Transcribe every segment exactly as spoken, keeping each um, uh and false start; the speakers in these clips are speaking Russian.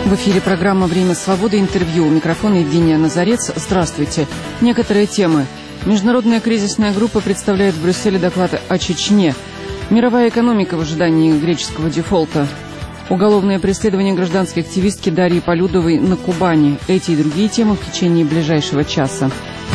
В эфире программа «Время свободы», интервью. У микрофона Евгения Назарец. Здравствуйте. Некоторые темы. Международная кризисная группа представляет в Брюсселе доклад о Чечне. Мировая экономика в ожидании греческого дефолта. Уголовное преследование гражданской активистки Дарьи Полюдовой на Кубани. Эти и другие темы в течение ближайшего часа.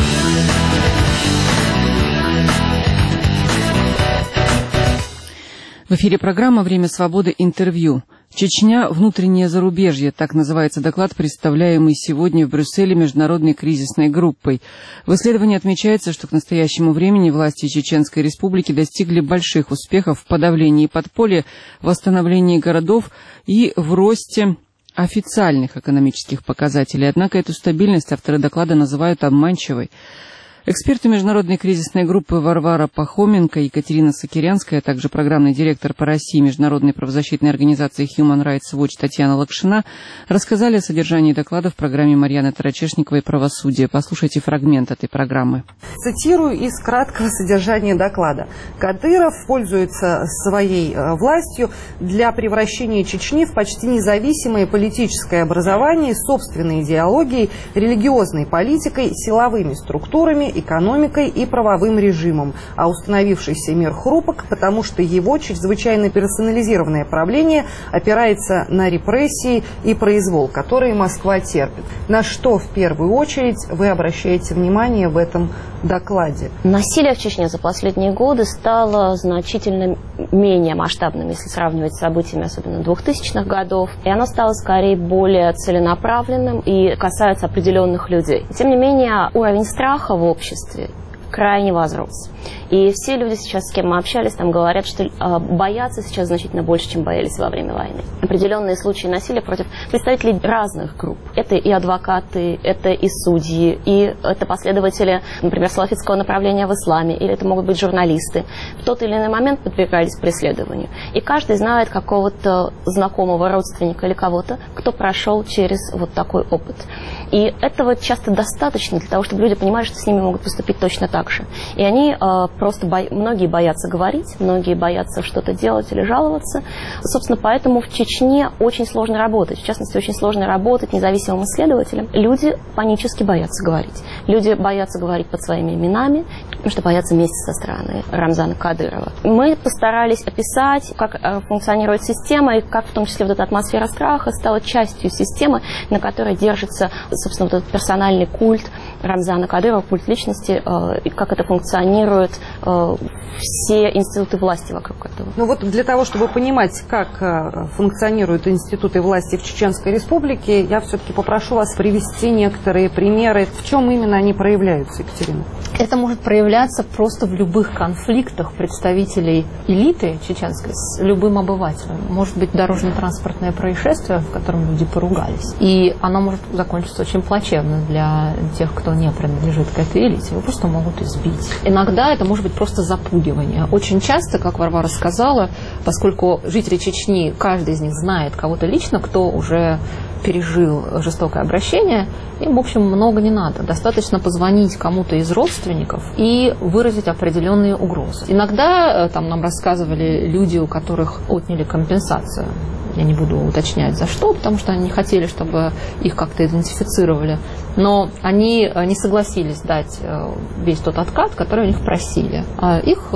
В эфире программа «Время свободы», интервью. Чечня – внутреннее зарубежье, так называется доклад, представляемый сегодня в Брюсселе Международной кризисной группой. В исследовании отмечается, что к настоящему времени власти Чеченской Республики достигли больших успехов в подавлении подполья, восстановлении городов и в росте официальных экономических показателей. Однако эту стабильность авторы доклада называют обманчивой. Эксперты Международной кризисной группы Варвара Пахоменко и Екатерина Сакирянская, а также программный директор по России Международной правозащитной организации Human Rights Watch Татьяна Лакшина рассказали о содержании доклада в программе Марьяны Тарачешниковой «Правосудие». Послушайте фрагмент этой программы. Цитирую из краткого содержания доклада. Кадыров пользуется своей властью для превращения Чечни в почти независимое политическое образование, собственной идеологией, религиозной политикой, силовыми структурами, экономикой и правовым режимом, а установившийся мир хрупок, потому что его чрезвычайно персонализированное правление опирается на репрессии и произвол, которые Москва терпит. На что в первую очередь вы обращаете внимание в этом докладе? Насилие в Чечне за последние годы стало значительно менее масштабным, если сравнивать с событиями, особенно двухтысячных годов, и оно стало скорее более целенаправленным и касается определенных людей. Тем не менее, уровень страха в обществе крайне возрос. И все люди сейчас, с кем мы общались, там говорят, что э, боятся сейчас значительно больше, чем боялись во время войны. Определенные случаи насилия против представителей разных групп. Это и адвокаты, это и судьи, и это последователи, например, салафитского направления в исламе, или это могут быть журналисты. В тот или иной момент подвергались преследованию. И каждый знает какого-то знакомого родственника или кого-то, кто прошел через вот такой опыт. И этого часто достаточно для того, чтобы люди понимали, что с ними могут поступить точно так же. И они э, просто бо... многие боятся говорить, многие боятся что-то делать или жаловаться. Собственно, поэтому в Чечне очень сложно работать. В частности, очень сложно работать независимым исследователем. Люди панически боятся говорить. Люди боятся говорить под своими именами, потому что боятся мести со стороны Рамзана Кадырова. Мы постарались описать, как э, функционирует система, и как в том числе вот эта атмосфера страха стала частью системы, на которой держится, собственно, вот этот персональный культ Рамзана Кадырова, культ личности, э, и как это функционирует, э, все институты власти вокруг этого. Ну вот для того, чтобы понимать, как э, функционируют институты власти в Чеченской Республике, я все-таки попрошу вас привести некоторые примеры. В чем именно они проявляются, Екатерина? Это может проявляться просто в любых конфликтах представителей элиты чеченской с любым обывателем. Может быть дорожно-транспортное происшествие, в котором люди поругались. И оно может закончиться очень плачевно для тех, кто не принадлежит к этой элите. Его просто могут избить. Иногда это может быть просто запугивание. Очень часто, как Варвара сказала, поскольку жители Чечни, каждый из них знает кого-то лично, кто уже пережил жестокое обращение, им, в общем, много не надо. Достаточно позвонить кому-то из родственников и выразить определенные угрозы. Иногда там нам рассказывали люди, у которых отняли компенсацию. Я не буду уточнять за что, потому что они не хотели, чтобы их как-то идентифицировали. Но они не согласились дать весь тот откат, который у них просили. Их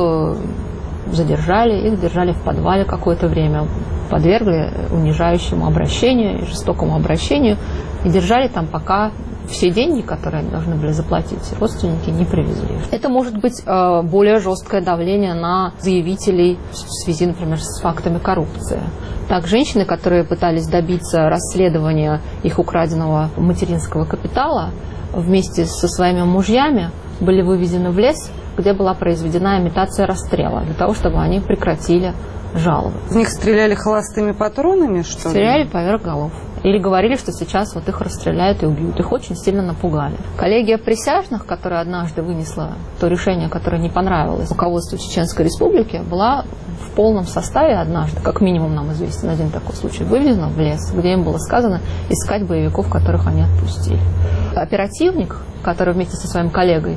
задержали, их держали в подвале какое-то время, подвергли унижающему обращению и жестокому обращению и держали там, пока все деньги, которые они должны были заплатить, родственники не привезли. Это может быть э, более жесткое давление на заявителей в связи, например, с фактами коррупции. Так, женщины, которые пытались добиться расследования их украденного материнского капитала, вместе со своими мужьями были вывезены в лес, где была произведена имитация расстрела, для того, чтобы они прекратили жаловаться. В них стреляли холостыми патронами, что ли? Стреляли поверх голов. Или говорили, что сейчас вот их расстреляют и убьют. Их очень сильно напугали. Коллегия присяжных, которая однажды вынесла то решение, которое не понравилось руководству Чеченской Республики, была в полном составе однажды, как минимум нам известен один такой случай, вывезена в лес, где им было сказано искать боевиков, которых они отпустили. Оперативник, который вместе со своим коллегой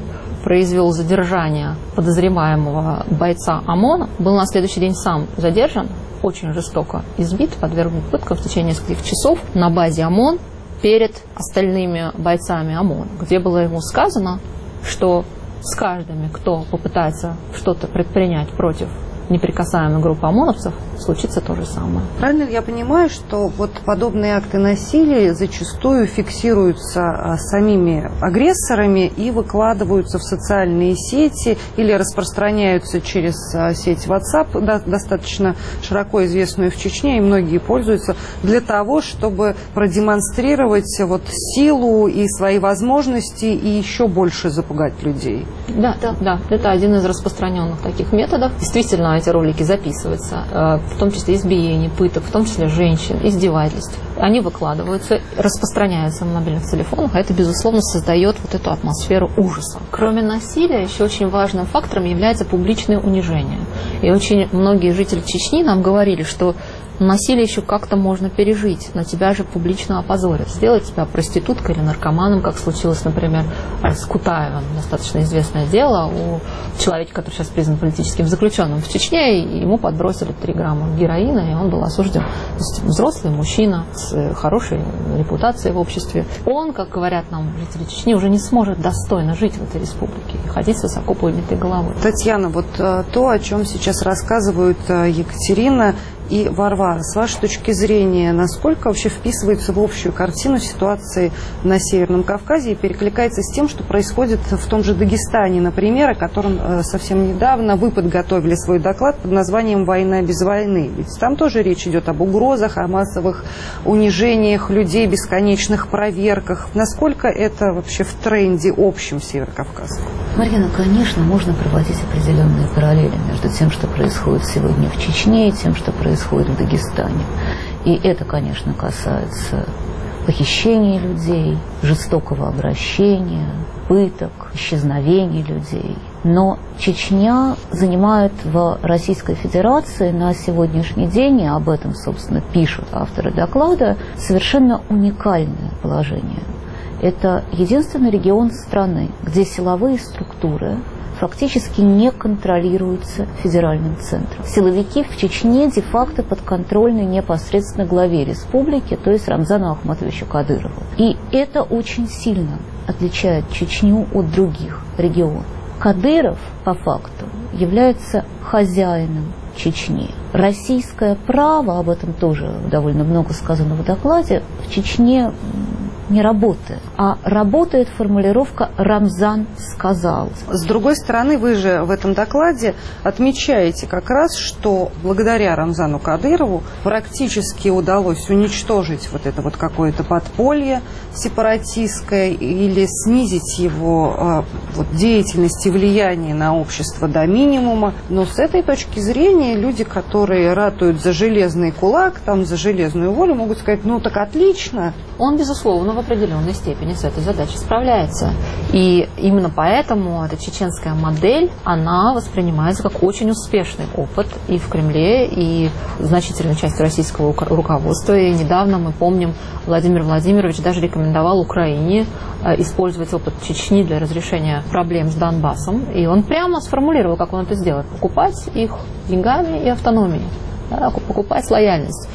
произвел задержание подозреваемого бойца ОМОНа, был на следующий день сам задержан, очень жестоко избит, подвергнут пыткам в течение нескольких часов на базе ОМОН перед остальными бойцами ОМОН, где было ему сказано, что с каждым, кто попытается что-то предпринять против неприкасаемой группы ОМОНовцев, случится то же самое. Правильно ли я понимаю, что вот подобные акты насилия зачастую фиксируются а, самими агрессорами и выкладываются в социальные сети или распространяются через а, сеть WhatsApp, да, достаточно широко известную в Чечне, и многие пользуются, для того, чтобы продемонстрировать вот силу и свои возможности и еще больше запугать людей? Да, да, да, это один из распространенных таких методов. Действительно, эти ролики записываются, в том числе избиений, пыток, в том числе женщин, издевательств. Они выкладываются, распространяются на мобильных телефонах, а это, безусловно, создает вот эту атмосферу ужаса. Кроме насилия, еще очень важным фактором является публичное унижение. И очень многие жители Чечни нам говорили, что насилие еще как-то можно пережить, но тебя же публично опозорят. Сделать тебя проституткой или наркоманом, как случилось, например, с Кутаевым. Достаточно известное дело у человека, который сейчас признан политическим заключенным в Чечне, и ему подбросили три грамма героина, и он был осужден. То есть взрослый мужчина с хорошей репутацией в обществе. Он, как говорят нам жители Чечни, уже не сможет достойно жить в этой республике и ходить с высоко поднятой головой. Татьяна, вот то, о чем сейчас рассказывают Екатерина и Варвара, с вашей точки зрения, насколько вообще вписывается в общую картину ситуации на Северном Кавказе и перекликается с тем, что происходит в том же Дагестане, например, о котором совсем недавно вы подготовили свой доклад под названием «Война без войны». Ведь там тоже речь идет об угрозах, о массовых унижениях людей, бесконечных проверках. Насколько это вообще в тренде общем Северокавказа? Марьяна, конечно, можно проводить определенные параллели между тем, что происходит сегодня в Чечне, и тем, что происходит в Дагестане. И это, конечно, касается похищения людей, жестокого обращения, пыток, исчезновений людей. Но Чечня занимает в Российской Федерации на сегодняшний день, и об этом, собственно, пишут авторы доклада, совершенно уникальное положение. Это единственный регион страны, где силовые структуры фактически не контролируются федеральным центром. Силовики в Чечне де-факто подконтрольны непосредственно главе республики, то есть Рамзану Ахматовичу Кадырову. И это очень сильно отличает Чечню от других регионов. Кадыров, по факту, является хозяином Чечни. Российское право, об этом тоже довольно много сказано в докладе, в Чечне не работает, а работает формулировка «Рамзан сказал». С другой стороны, вы же в этом докладе отмечаете как раз, что благодаря Рамзану Кадырову практически удалось уничтожить вот это вот какое-то подполье сепаратистское или снизить его вот, деятельность и влияние на общество до минимума. Но с этой точки зрения люди, которые ратуют за железный кулак, там, за железную волю, могут сказать, ну так отлично. Он, безусловно, в определенной степени с этой задачей справляется. И именно поэтому эта чеченская модель, она воспринимается как очень успешный опыт и в Кремле, и значительной части российского руководства. И недавно, мы помним, Владимир Владимирович даже рекомендовал Украине использовать опыт Чечни для разрешения проблем с Донбассом. И он прямо сформулировал, как он это сделает. Покупать их деньгами и автономией. Да, покупать лояльность.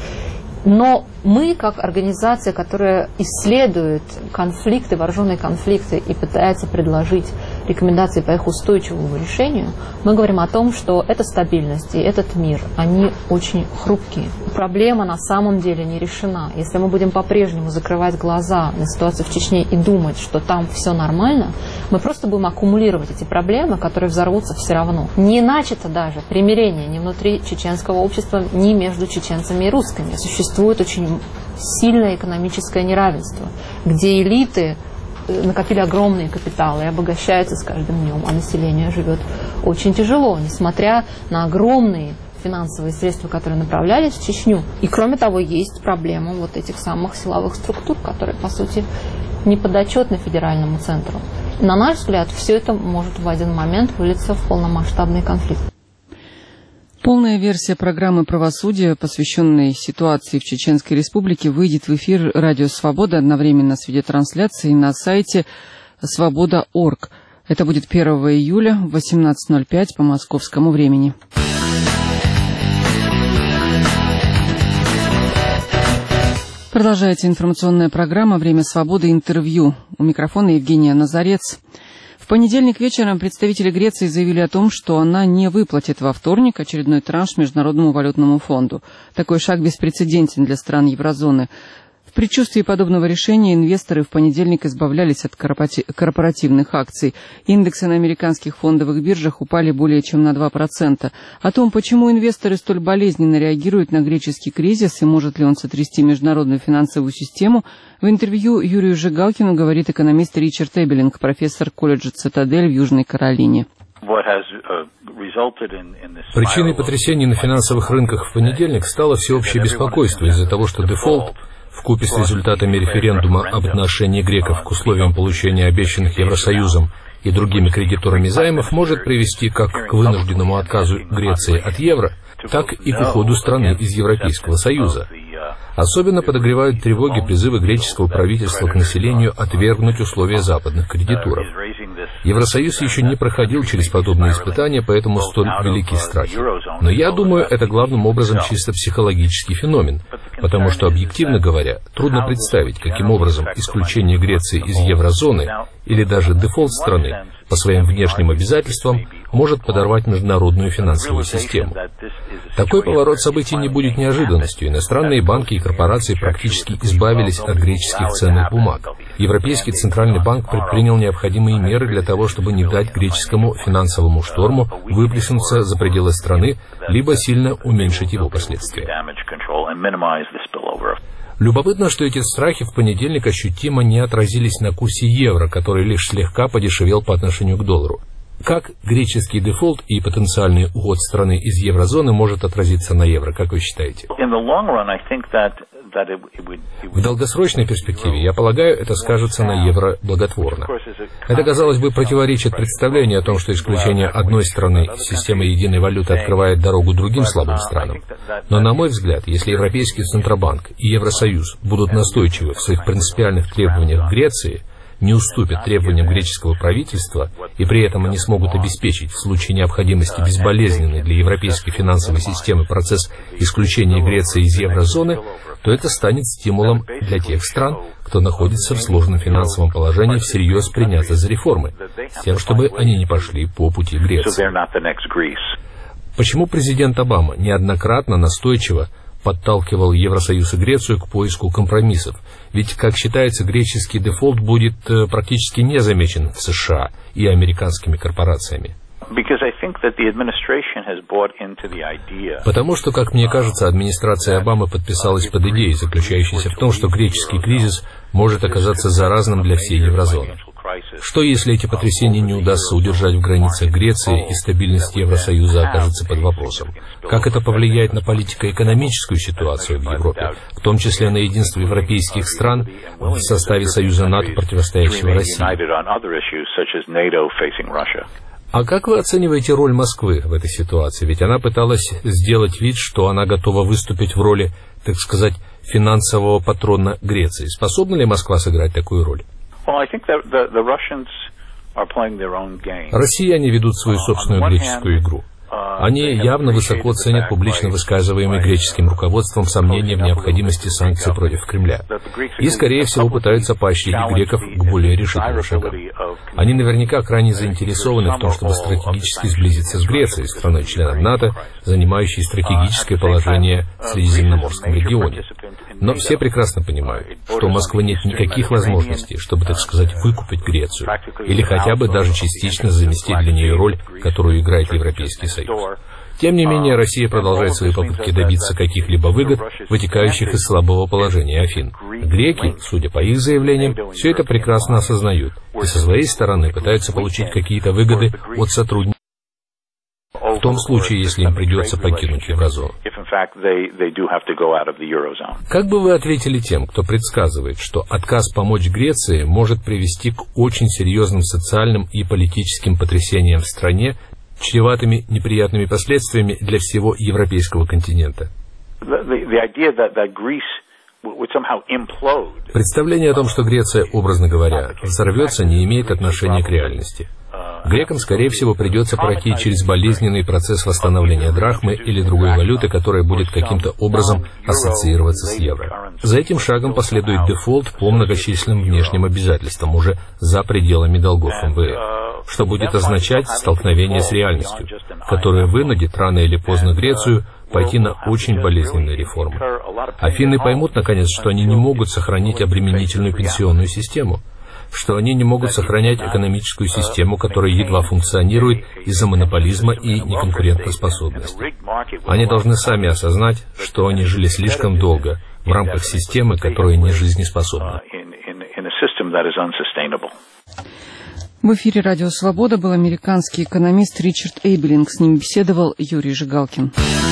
Но мы, как организация, которая исследует конфликты, вооруженные конфликты и пытается предложить рекомендации по их устойчивому решению, мы говорим о том, что эта стабильность и этот мир, они очень хрупкие. Проблема на самом деле не решена. Если мы будем по-прежнему закрывать глаза на ситуацию в Чечне и думать, что там все нормально, мы просто будем аккумулировать эти проблемы, которые взорвутся все равно. Не начато даже примирение ни внутри чеченского общества, ни между чеченцами и русскими. Существует очень сильное экономическое неравенство, где элиты накопили огромные капиталы и обогащаются с каждым днем, а население живет очень тяжело, несмотря на огромные финансовые средства, которые направлялись в Чечню. И кроме того, есть проблема вот этих самых силовых структур, которые, по сути, не подотчетны федеральному центру. И, на наш взгляд, все это может в один момент вылиться в полномасштабный конфликт. Полная версия программы «Правосудие», посвященной ситуации в Чеченской Республике, выйдет в эфир «Радио Свобода» одновременно с видеотрансляцией на сайте свобода точка орг. Это будет первого июля в восемнадцать ноль пять по московскому времени. Продолжается информационная программа «Время свободы. Интервью». У микрофона Евгения Назарец. В понедельник вечером представители Греции заявили о том, что она не выплатит во вторник очередной транш Международному валютному фонду. Такой шаг беспрецедентен для стран еврозоны. В предчувствии подобного решения инвесторы в понедельник избавлялись от корпоративных акций. Индексы на американских фондовых биржах упали более чем на два процента. О том, почему инвесторы столь болезненно реагируют на греческий кризис и может ли он сотрясти международную финансовую систему, в интервью Юрию Жигалкину говорит экономист Ричард Эбелинг, профессор колледжа «Цитадель» в Южной Каролине. Причиной потрясений на финансовых рынках в понедельник стало всеобщее беспокойство из-за того, что дефолт вкупе с результатами референдума об отношении греков к условиям получения обещанных Евросоюзом и другими кредиторами займов может привести как к вынужденному отказу Греции от евро, так и к уходу страны из Европейского Союза. Особенно подогревают тревоги призывы греческого правительства к населению отвергнуть условия западных кредиторов. Евросоюз еще не проходил через подобные испытания, поэтому столь велики страхи. Но я думаю, это главным образом чисто психологический феномен, потому что, объективно говоря, трудно представить, каким образом исключение Греции из еврозоны или даже дефолт страны по своим внешним обязательствам может подорвать международную финансовую систему. Такой поворот событий не будет неожиданностью. Иностранные банки и корпорации практически избавились от греческих ценных бумаг. Европейский центральный банк предпринял необходимые меры для того, чтобы не дать греческому финансовому шторму выплеснуться за пределы страны, либо сильно уменьшить его последствия. Любопытно, что эти страхи в понедельник ощутимо не отразились на курсе евро, который лишь слегка подешевел по отношению к доллару. Как греческий дефолт и потенциальный уход страны из еврозоны может отразиться на евро, как вы считаете? В долгосрочной перспективе, я полагаю, это скажется на евро благотворно. Это, казалось бы, противоречит представлению о том, что исключение одной страны из системы единой валюты открывает дорогу другим слабым странам. Но, на мой взгляд, если Европейский Центробанк и Евросоюз будут настойчивы в своих принципиальных требованиях к Греции, не уступят требованиям греческого правительства, и при этом они смогут обеспечить в случае необходимости безболезненный для европейской финансовой системы процесс исключения Греции из еврозоны, то это станет стимулом для тех стран, кто находится в сложном финансовом положении, всерьез приняться за реформы, с тем, чтобы они не пошли по пути Греции. Почему президент Обама неоднократно настойчиво подталкивал Евросоюз и Грецию к поиску компромиссов? Ведь, как считается, греческий дефолт будет э, практически не замечен в США и американскими корпорациями. Потому что, как мне кажется, администрация Обамы подписалась под идеей, заключающейся в том, что греческий кризис может оказаться заразным для всей еврозоны. Что, если эти потрясения не удастся удержать в границах Греции и стабильность Евросоюза окажется под вопросом? Как это повлияет на политико-экономическую ситуацию в Европе, в том числе на единство европейских стран в составе Союза НАТО, противостоящего России? А как вы оцениваете роль Москвы в этой ситуации? Ведь она пыталась сделать вид, что она готова выступить в роли, так сказать, финансового патрона Греции. Способна ли Москва сыграть такую роль? Россияне ведут свою собственную греческую игру. Они явно высоко ценят публично высказываемые греческим руководством сомнения в необходимости санкций против Кремля. И, скорее всего, пытаются поощрить греков к более решительным шагам. Они наверняка крайне заинтересованы в том, чтобы стратегически сблизиться с Грецией, страной-членом НАТО, занимающей стратегическое положение в Средиземноморском регионе. Но все прекрасно понимают, что у Москвы нет никаких возможностей, чтобы, так сказать, выкупить Грецию, или хотя бы даже частично заместить для нее роль, которую играет Европейский Союз. Тем не менее, Россия продолжает свои попытки добиться каких-либо выгод, вытекающих из слабого положения Афин. Греки, судя по их заявлениям, все это прекрасно осознают и со своей стороны пытаются получить какие-то выгоды от сотрудничества, в том случае, если им придется покинуть еврозону. Как бы вы ответили тем, кто предсказывает, что отказ помочь Греции может привести к очень серьезным социальным и политическим потрясениям в стране, чреватыми неприятными последствиями для всего европейского континента? Представление о том, что Греция, образно говоря, взорвется, не имеет отношения к реальности. Грекам, скорее всего, придется пройти через болезненный процесс восстановления драхмы или другой валюты, которая будет каким-то образом ассоциироваться с евро. За этим шагом последует дефолт по многочисленным внешним обязательствам уже за пределами долгов эм вэ эф, что будет означать столкновение с реальностью, которое вынудит рано или поздно Грецию пойти на очень болезненные реформы. Афины поймут, наконец, что они не могут сохранить обременительную пенсионную систему, что они не могут сохранять экономическую систему, которая едва функционирует из-за монополизма и неконкурентоспособности. Они должны сами осознать, что они жили слишком долго в рамках системы, которая не жизнеспособна. В эфире «Радио Свобода» был американский экономист Ричард Эйбелинг. С ним беседовал Юрий Жигалкин.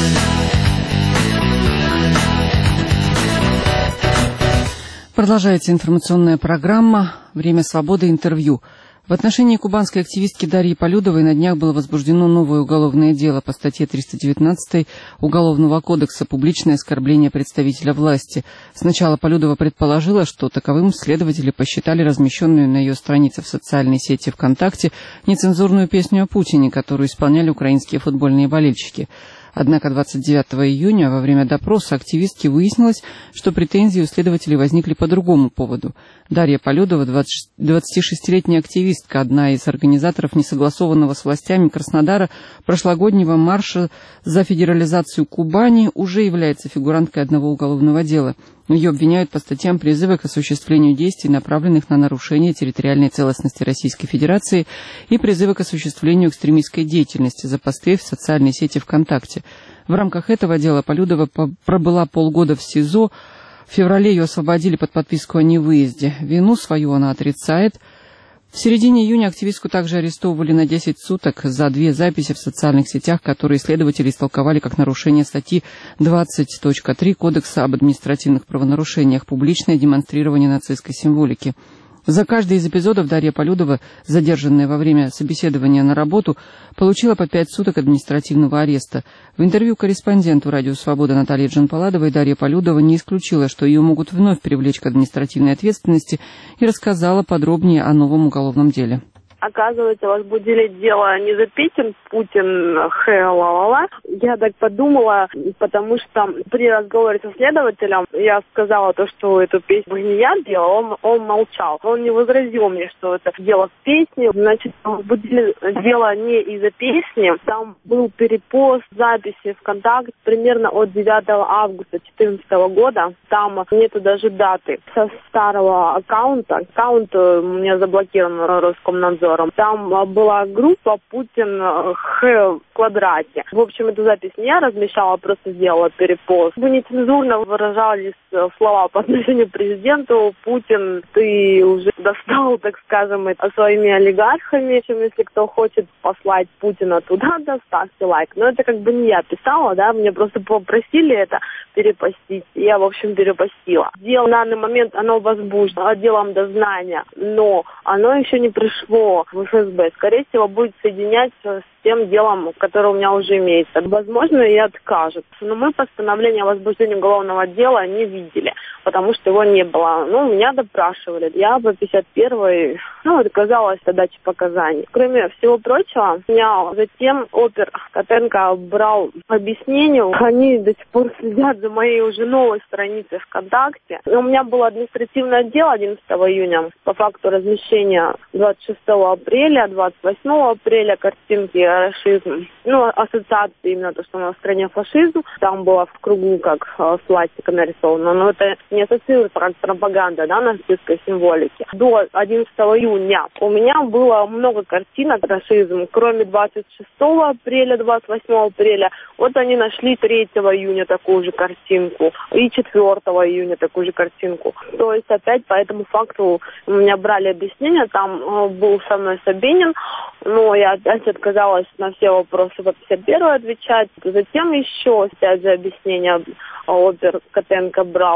Продолжается информационная программа «Время свободы. Интервью». В отношении кубанской активистки Дарьи Полюдовой на днях было возбуждено новое уголовное дело по статье триста девятнадцать Уголовного кодекса «Публичное оскорбление представителя власти». Сначала Полюдова предположила, что таковым следователи посчитали размещенную на ее странице в социальной сети ВКонтакте нецензурную песню о Путине, которую исполняли украинские футбольные болельщики. Однако двадцать девятого июня во время допроса активистки выяснилось, что претензии у следователей возникли по другому поводу. Дарья Полюдова, двадцатишестилетняя активистка, одна из организаторов несогласованного с властями Краснодара прошлогоднего марша за федерализацию Кубани, уже является фигуранткой одного уголовного дела. Ее обвиняют по статьям призыва к осуществлению действий, направленных на нарушение территориальной целостности Российской Федерации, и призыва к осуществлению экстремистской деятельности за посты в социальной сети ВКонтакте. В рамках этого дела Полюдова пробыла полгода в СИЗО. В феврале ее освободили под подписку о невыезде. Вину свою она отрицает. В середине июня активистку также арестовывали на десять суток за две записи в социальных сетях, которые следователи истолковали как нарушение статьи двадцать точка три Кодекса об административных правонарушениях «Публичное демонстрирование нацистской символики». За каждый из эпизодов Дарья Полюдова, задержанная во время собеседования на работу, получила по пять суток административного ареста. В интервью корреспонденту «Радио Свобода» Наталье Джанпаладовой Дарья Полюдова не исключила, что ее могут вновь привлечь к административной ответственности, и рассказала подробнее о новом уголовном деле. Оказывается, возбудили дело не за Путин, Путин, хэ-ла-ла-ла. Я так подумала, потому что при разговоре со следователем я сказала то, что эту песню не я делала, он, он молчал. Он не возразил мне, что это дело в песне. Значит, возбудили дело не из-за песни. Там был перепост записи ВКонтакте примерно от девятого августа две тысячи четырнадцатого года. Там нету даже даты. Со старого аккаунта, аккаунт у меня заблокирован Роскомнадзор. Там была группа «Путин Х в квадрате». В общем, эту запись не я размещала, просто сделала перепост. Мы нецензурно выражались слова по отношению к президенту. Путин, ты уже достал, так скажем, своими олигархами. В общем, если кто хочет послать Путина туда, да, ставьте лайк. Но это как бы не я писала, да, мне просто попросили это перепостить. И я, в общем, перепостила. Дело на данный момент, оно возбуждено отделом дознания, но оно еще не пришло в эф эс бэ. Скорее всего, будет соединяться с тем делом, которое у меня уже имеется. Возможно, и откажут. Но мы постановление о возбуждении уголовного дела не видели, потому что его не было. Ну, меня допрашивали. Я по пятьдесят первой, ну, отказалась от дачи показаний. Кроме всего прочего, меня затем опер Котенко брал объяснение. Они до сих пор следят за моей уже новой страницей ВКонтакте. У меня было административное дело одиннадцатого июня по факту размещения двадцать шестого апреля, двадцать восьмого апреля картинки расизм. Ну, ассоциации именно то, что у нас в стране фашизм. Там было в кругу как э, свастика нарисовано. Но это не ассоциируется как пропаганда, да, нацистской символики. До одиннадцатого июня у меня было много картинок расизм. Кроме двадцать шестого апреля, двадцать восьмого апреля, вот они нашли третьего июня такую же картинку. И четвёртого июня такую же картинку. То есть опять по этому факту у меня брали объяснение. Там э, был со мной Собянин, но я опять отказалась на все вопросы по пятьдесят первой отвечать. Затем еще опять же объяснение опер Котенко брал.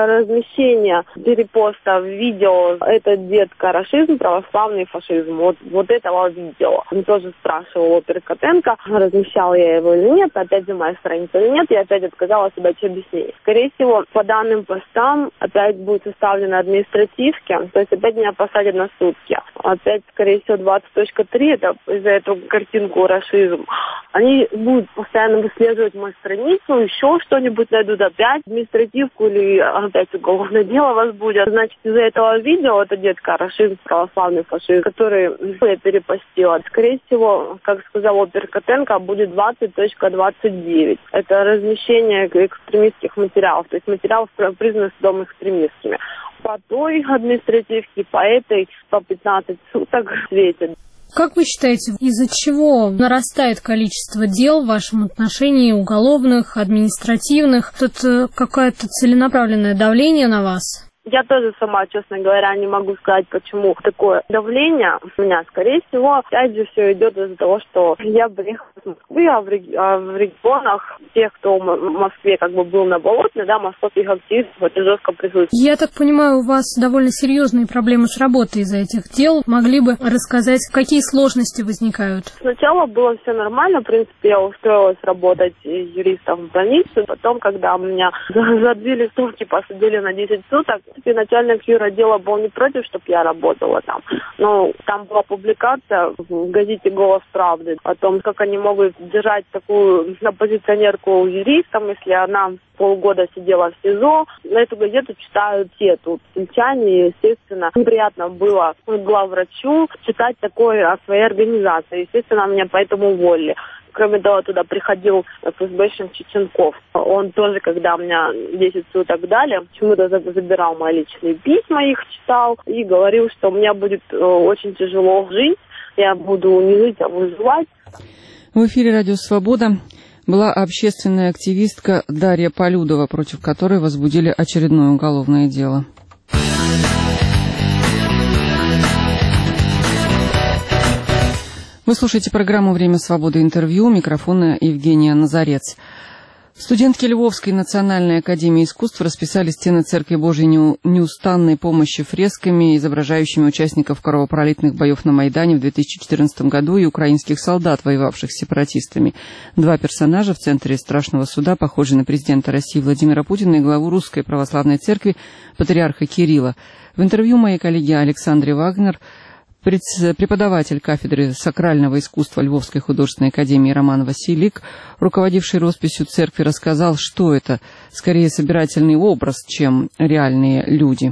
размещение перепоста видео «Это детка рашизм, православный фашизм». Вот, вот этого видео. Он тоже спрашивал опер Котенко, размещал я его или нет, опять же моя страница или нет, я опять отказала себе от объяснений. Скорее всего, по данным постам опять будет составлены административки, то есть опять меня посадят на сутки. Опять, скорее всего, двадцать точка три, это за эту картинку «Рашизм». Они будут постоянно выслеживать мою страницу, еще что-нибудь найдут, опять административку или опять уголовное дело вас будет. Значит, из-за этого видео «Это детка рашизм, православный фашизм», который я перепостила. Скорее всего, как сказал опер Котенко, будет двадцать точка двадцать девять. Это размещение экстремистских материалов, то есть материалов, признанных судом экстремистскими. По той административке, по этой, по пятнадцать суток светит. Как вы считаете, из-за чего нарастает количество дел в вашем отношении, уголовных, административных? Тут какое-то целенаправленное давление на вас? Я тоже сама, честно говоря, не могу сказать, почему такое давление у меня. Скорее всего, опять же, все идет из-за того, что я приехала с Москвы, а в, реги- а в регионах тех, кто в Москве как бы был на Болотной, да, московских активистов, это жестко присутствует. Я так понимаю, у вас довольно серьезные проблемы с работой из-за этих дел. Могли бы рассказать, какие сложности возникают? Сначала было все нормально, в принципе, я устроилась работать юристом в больнице. Потом, когда меня за две листовки посадили на десять суток, и начальник юротдела был не против, чтобы я работала там. Но там была публикация в газете «Голос правды» о том, как они могут держать такую оппозиционерку юристом, если она полгода сидела в СИЗО. На эту газету читают все тут сельчане, и, естественно, неприятно было главврачу читать такое о своей организации. Естественно, меня поэтому уволили. Кроме того, туда приходил ФСБшник Чеченков. Он тоже, когда меня десять суток дали, почему-то забирал мои личные письма, их читал, и говорил, что у меня будет очень тяжело жить, я буду не жить, а выживать. В эфире «Радио Свобода» была общественная активистка Дарья Полюдова, против которой возбудили очередное уголовное дело. Вы слушаете программу «Время свободы. Интервью». У микрофона Евгения Назарец. Студентки Львовской национальной академии искусств расписали стены Церкви Божьей неустанной помощи фресками, изображающими участников кровопролитных боев на Майдане в две тысячи четырнадцатом году и украинских солдат, воевавших с сепаратистами. Два персонажа в центре страшного суда похожи на президента России Владимира Путина и главу Русской Православной Церкви патриарха Кирилла. В интервью моей коллеги Александре Вагнер преподаватель кафедры сакрального искусства Львовской художественной академии Роман Василик, руководивший росписью церкви, рассказал, что это скорее собирательный образ, чем реальные люди.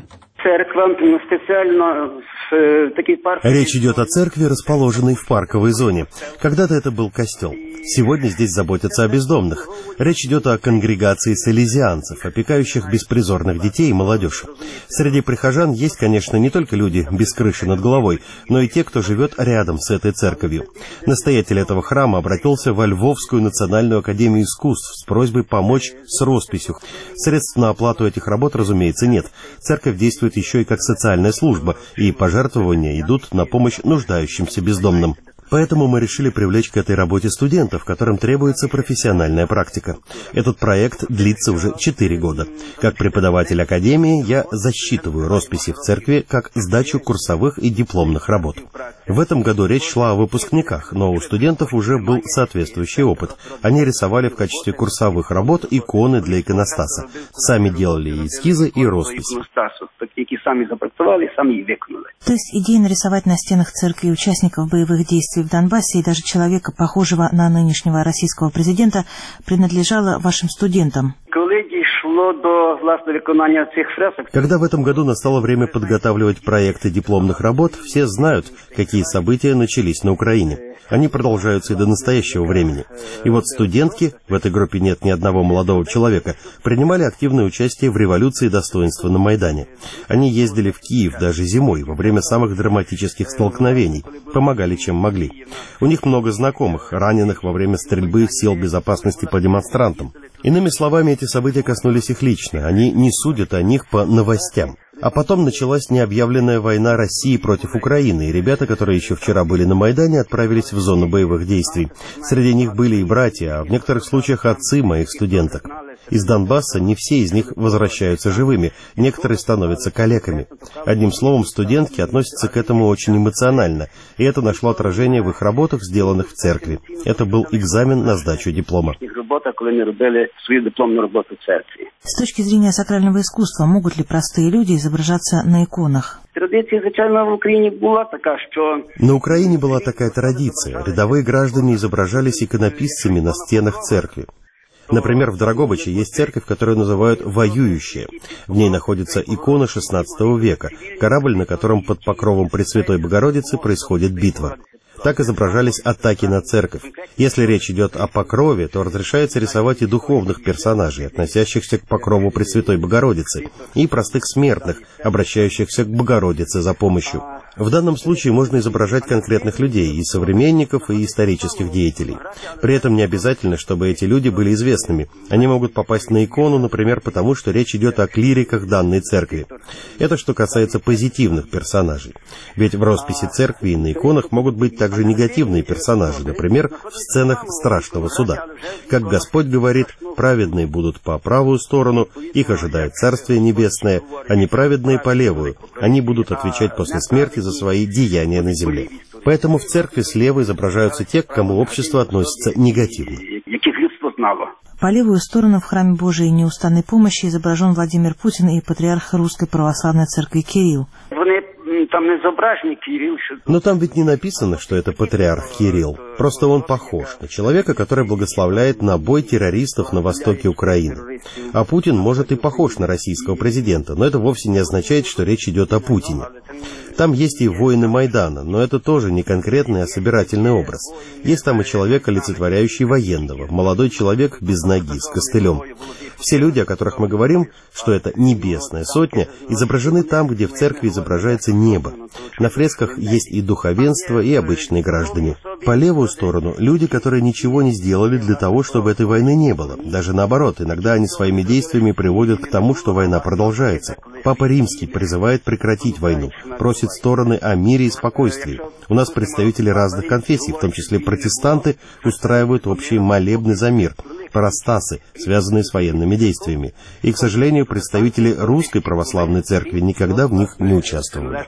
Речь идет о церкви, расположенной в парковой зоне. Когда-то это был костел. Сегодня здесь заботятся о бездомных. Речь идет о конгрегации салезианцев, опекающих беспризорных детей и молодежь. Среди прихожан есть, конечно, не только люди без крыши над головой, но и те, кто живет рядом с этой церковью. Настоятель этого храма обратился во Львовскую национальную академию искусств с просьбой помочь с росписью. Средств на оплату этих работ, разумеется, нет. Церковь действует еще и как социальная служба, и пожертвования идут на помощь нуждающимся бездомным. Поэтому мы решили привлечь к этой работе студентов, которым требуется профессиональная практика. Этот проект длится уже четыре года. Как преподаватель академии я засчитываю росписи в церкви как сдачу курсовых и дипломных работ. В этом году речь шла о выпускниках, но у студентов уже был соответствующий опыт. Они рисовали в качестве курсовых работ иконы для иконостаса. Сами делали эскизы и роспись. То есть идея нарисовать на стенах церкви участников боевых действий в Донбассе и даже человека, похожего на нынешнего российского президента, принадлежала вашим студентам? Когда в этом году настало время подготавливать проекты дипломных работ, все знают, какие события начались на Украине. Они продолжаются и до настоящего времени. И вот студентки, в этой группе нет ни одного молодого человека, принимали активное участие в революции достоинства на Майдане. Они ездили в Киев даже зимой, во время самых драматических столкновений, помогали чем могли. У них много знакомых, раненых во время стрельбы сил безопасности по демонстрантам. Иными словами, эти события коснулись их лично, они не судят о них по новостям. А потом началась необъявленная война России против Украины, и ребята, которые еще вчера были на Майдане, отправились в зону боевых действий. Среди них были и братья, а в некоторых случаях отцы моих студенток. Из Донбасса не все из них возвращаются живыми, некоторые становятся калеками. Одним словом, студентки относятся к этому очень эмоционально, и это нашло отражение в их работах, сделанных в церкви. Это был экзамен на сдачу диплома. С точки зрения сакрального искусства, могут ли простые люди изображаться на иконах? На Украине была такая традиция. Рядовые граждане изображались иконописцами на стенах церкви. Например, в Драгобыче есть церковь, которую называют «Воюющая». В ней находится икона шестнадцатого века, корабль, на котором под покровом Пресвятой Богородицы происходит битва. Так изображались атаки на церковь. Если речь идет о покрове, то разрешается рисовать и духовных персонажей, относящихся к покрову Пресвятой Богородицы, и простых смертных, обращающихся к Богородице за помощью. В данном случае можно изображать конкретных людей, и современников, и исторических деятелей. При этом не обязательно, чтобы эти люди были известными. Они могут попасть на икону, например, потому что речь идет о клириках данной церкви. Это что касается позитивных персонажей. Ведь в росписи церкви и на иконах могут быть также негативные персонажи, например, в сценах страшного суда. Как Господь говорит, праведные будут по правую сторону, их ожидает Царствие Небесное, а неправедные по левую. Они будут отвечать после смерти за свои деяния на земле. Поэтому в церкви слева изображаются те, к кому общество относится негативно. По левую сторону в храме Божией неустанной помощи изображен Владимир Путин и патриарх Русской Православной Церкви Кирилл. Но там ведь не написано, что это патриарх Кирилл. Просто он похож на человека, который благословляет на бой террористов на востоке Украины. А Путин, может, и похож на российского президента, но это вовсе не означает, что речь идет о Путине. Там есть и воины Майдана, но это тоже не конкретный, а собирательный образ. Есть там и человек, олицетворяющий военного, молодой человек без ноги, с костылем. Все люди, о которых мы говорим, что это небесная сотня, изображены там, где в церкви изображается небо. На фресках есть и духовенство, и обычные граждане. По левую сторону люди, которые ничего не сделали для того, чтобы этой войны не было. Даже наоборот, иногда они своими действиями приводят к тому, что война продолжается. Папа Римский призывает прекратить войну, просит стороны о мире и спокойствии. У нас представители разных конфессий, в том числе протестанты, устраивают общие молебны за мир, парастасы, связанные с военными действиями. И, к сожалению, представители Русской Православной Церкви никогда в них не участвовали.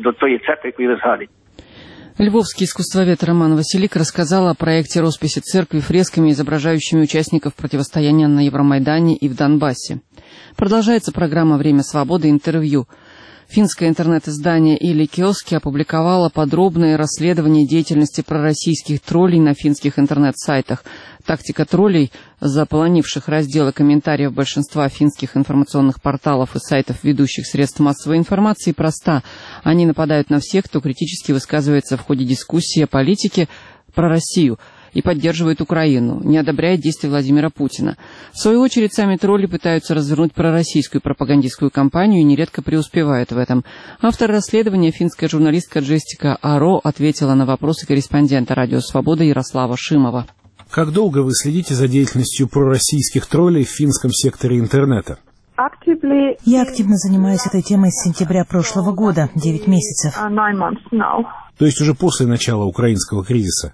Львовский искусствовед Роман Василик рассказал о проекте росписи церкви фресками, изображающими участников противостояния на Евромайдане и в Донбассе. Продолжается программа «Время свободы. Интервью». Финское интернет-издание «Или Киоски» опубликовало подробное расследование деятельности пророссийских троллей на финских интернет-сайтах. Тактика троллей, заполонивших разделы комментариев большинства финских информационных порталов и сайтов ведущих средств массовой информации, проста. Они нападают на всех, кто критически высказывается в ходе дискуссии о политике про Россию и поддерживает Украину, не одобряет действия Владимира Путина. В свою очередь, сами тролли пытаются развернуть пророссийскую пропагандистскую кампанию и нередко преуспевают в этом. Автор расследования, финская журналистка Джестика Аро, ответила на вопросы корреспондента «Радио Свобода» Ярослава Шимова. Как долго вы следите за деятельностью пророссийских троллей в финском секторе интернета? Я активно занимаюсь этой темой с сентября прошлого года, девять месяцев. То есть уже после начала украинского кризиса?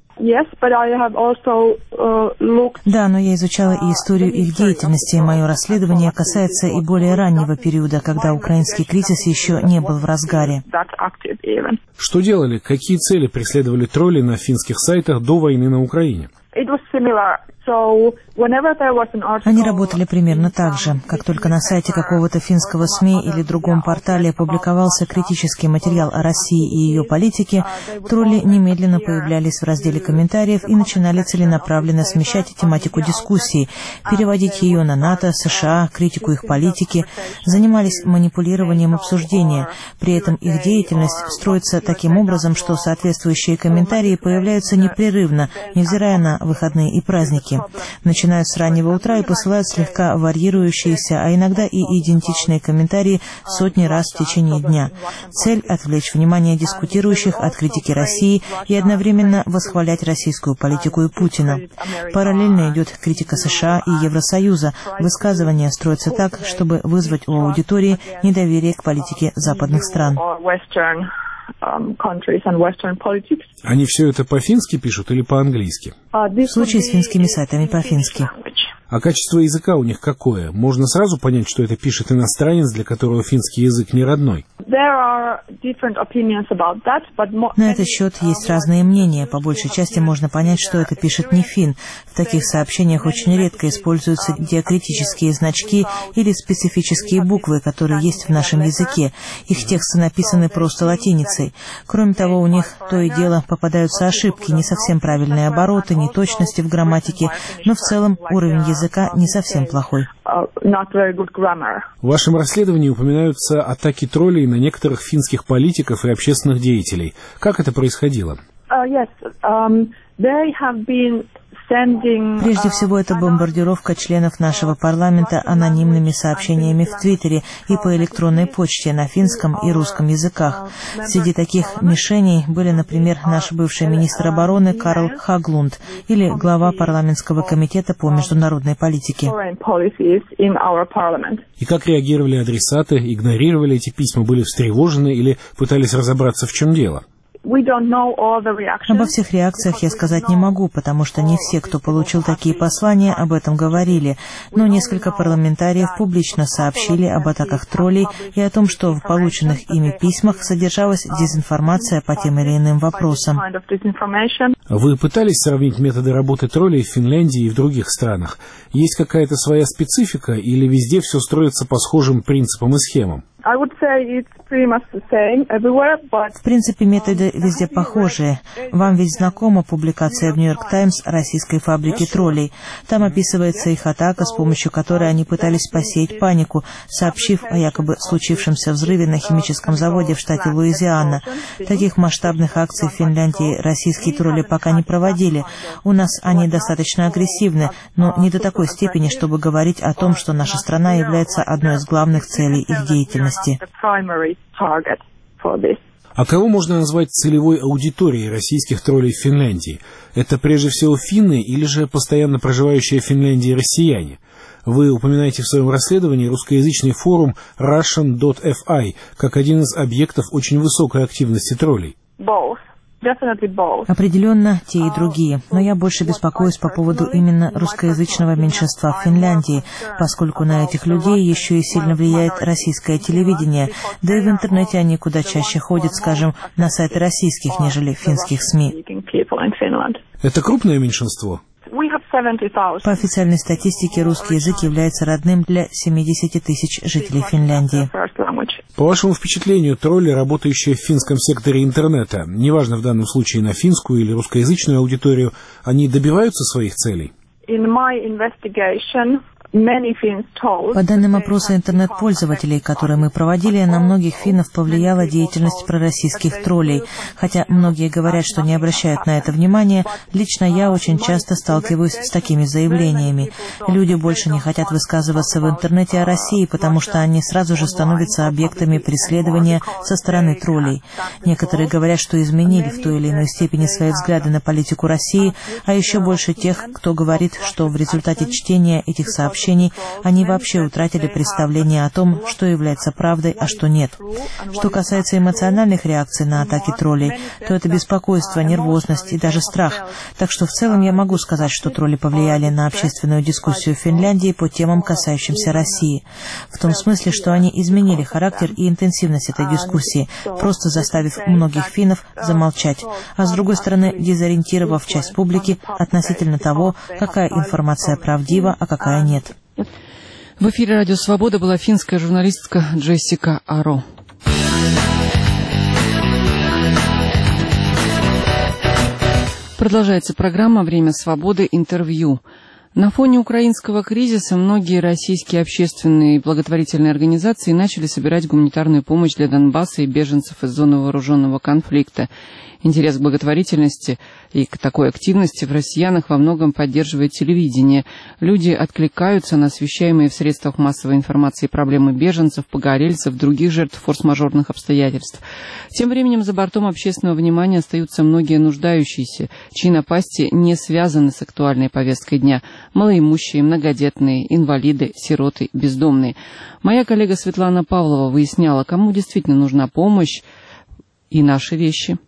Да, но я изучала и историю их деятельности. Мое расследование касается и более раннего периода, когда украинский кризис еще не был в разгаре. Что делали, какие цели преследовали тролли на финских сайтах до войны на Украине? Они работали примерно так же. Как только на сайте какого-то финского СМИ или другом портале опубликовался критический материал о России и ее политике, тролли немедленно появлялись в разделе комментариев и начинали целенаправленно смещать тематику дискуссии, переводить ее на НАТО, США, критику их политики, занимались манипулированием обсуждения. При этом их деятельность строится таким образом, что соответствующие комментарии появляются непрерывно, невзирая на выходные и праздники. Начинают с раннего утра и посылают слегка варьирующиеся, а иногда и идентичные комментарии сотни раз в течение дня. Цель – отвлечь внимание дискутирующих от критики России и одновременно восхвалять российскую политику и Путина. Параллельно идет критика США и Евросоюза. Высказывания строятся так, чтобы вызвать у аудитории недоверие к политике западных стран. Они все это по-фински пишут или по-английски? В случае с финскими сайтами по-фински. А качество языка у них какое? Можно сразу понять, что это пишет иностранец, для которого финский язык не родной? На этот счет есть разные мнения. По большей части можно понять, что это пишет не финн. В таких сообщениях очень редко используются диакритические значки или специфические буквы, которые есть в нашем языке. Их тексты написаны просто латиницей. Кроме того, у них то и дело попадаются ошибки, не совсем правильные обороты, неточности в грамматике, но в целом уровень языка не совсем плохой. В вашем расследовании упоминаются атаки троллей на некоторых финских политиков и общественных деятелей. Как это происходило? Прежде всего, это бомбардировка членов нашего парламента анонимными сообщениями в Твиттере и по электронной почте на финском и русском языках. Среди таких мишеней были, например, наш бывший министр обороны Карл Хаглунд или глава парламентского комитета по международной политике. И как реагировали адресаты? Игнорировали эти письма, были встревожены или пытались разобраться, в чем дело? Обо всех реакциях я сказать не могу, потому что не все, кто получил такие послания, об этом говорили, но несколько парламентариев публично сообщили об атаках троллей и о том, что в полученных ими письмах содержалась дезинформация по тем или иным вопросам. Вы пытались сравнить методы работы троллей в Финляндии и в других странах? Есть какая-то своя специфика или везде все строится по схожим принципам и схемам? В принципе, методы везде похожие. Вам ведь знакома публикация в «Нью-Йорк Таймс» российской фабрики троллей. Там описывается их атака, с помощью которой они пытались посеять панику, сообщив о якобы случившемся взрыве на химическом заводе в штате Луизиана. Таких масштабных акций в Финляндии российские тролли пока не проводили. У нас они достаточно агрессивны, но не до такой степени, чтобы говорить о том, что наша страна является одной из главных целей их деятельности. А кого можно назвать целевой аудиторией российских троллей в Финляндии? Это прежде всего финны или же постоянно проживающие в Финляндии россияне? Вы упоминаете в своем расследовании русскоязычный форум Russian точка эф ай как один из объектов очень высокой активности троллей. Определенно те и другие, но я больше беспокоюсь по поводу именно русскоязычного меньшинства в Финляндии, поскольку на этих людей еще и сильно влияет российское телевидение, да и в интернете они куда чаще ходят, скажем, на сайты российских, нежели финских СМИ. Это крупное меньшинство? По официальной статистике, русский язык является родным для семидесяти тысяч жителей Финляндии. По вашему впечатлению, тролли, работающие в финском секторе интернета, неважно в данном случае на финскую или русскоязычную аудиторию, они добиваются своих целей? По данным опроса интернет-пользователей, которые мы проводили, на многих финнов повлияла деятельность пророссийских троллей. Хотя многие говорят, что не обращают на это внимания, лично я очень часто сталкиваюсь с такими заявлениями. Люди больше не хотят высказываться в интернете о России, потому что они сразу же становятся объектами преследования со стороны троллей. Некоторые говорят, что изменили в той или иной степени свои взгляды на политику России, а еще больше тех, кто говорит, что в результате чтения этих сообщений они вообще утратили представление о том, что является правдой, а что нет. Что касается эмоциональных реакций на атаки троллей, то это беспокойство, нервозность и даже страх. Так что в целом я могу сказать, что тролли повлияли на общественную дискуссию в Финляндии по темам, касающимся России. В том смысле, что они изменили характер и интенсивность этой дискуссии, просто заставив многих финнов замолчать, а с другой стороны, дезориентировав часть публики относительно того, какая информация правдива, а какая нет. В эфире «Радио Свобода» была финская журналистка Джессика Аро. Продолжается программа «Время свободы. Интервью». На фоне украинского кризиса многие российские общественные и благотворительные организации начали собирать гуманитарную помощь для Донбасса и беженцев из зоны вооруженного конфликта. Интерес к благотворительности и к такой активности в россиянах во многом поддерживает телевидение. Люди откликаются на освещаемые в средствах массовой информации проблемы беженцев, погорельцев, других жертв форс-мажорных обстоятельств. Тем временем за бортом общественного внимания остаются многие нуждающиеся, чьи напасти не связаны с актуальной повесткой дня. Малоимущие, многодетные, инвалиды, сироты, бездомные. Моя коллега Светлана Павлова выясняла, кому действительно нужна помощь и наши вещи.